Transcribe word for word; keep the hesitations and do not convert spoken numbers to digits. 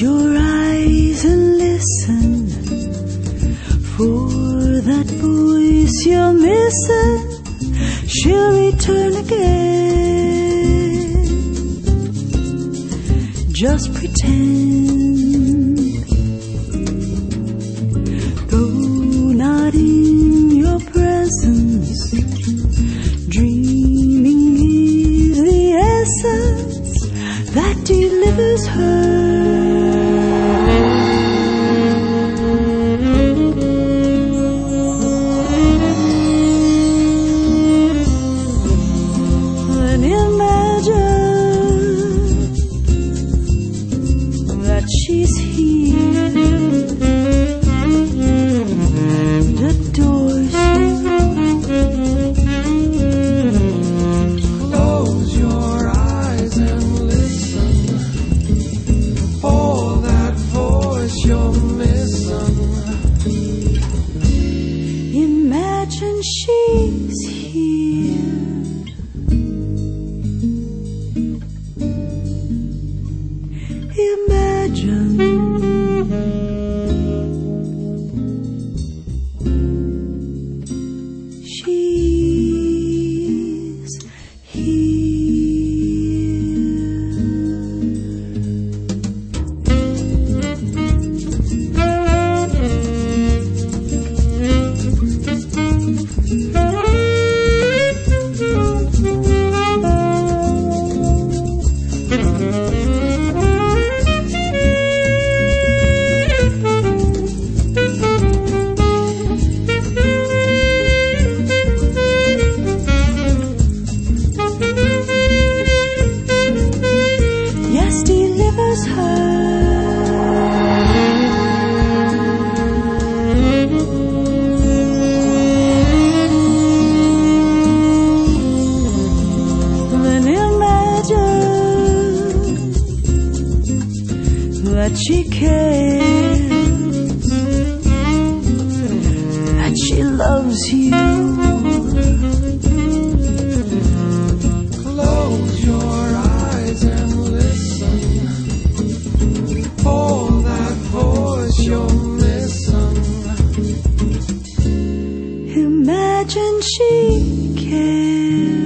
your eyes and listen for that voice you're missing. She'll return again. Just pretend, though not in your presence. Dreaming is the essence that delivers her. And imagine that she's here, adores you. Close your eyes and listen for that voice you're missing. Imagine she's here. Imagine she's yes, delivers her. Then imagine that she cares, that she loves you. Close your eyes and listen for that voice you're missing. Imagine she cares.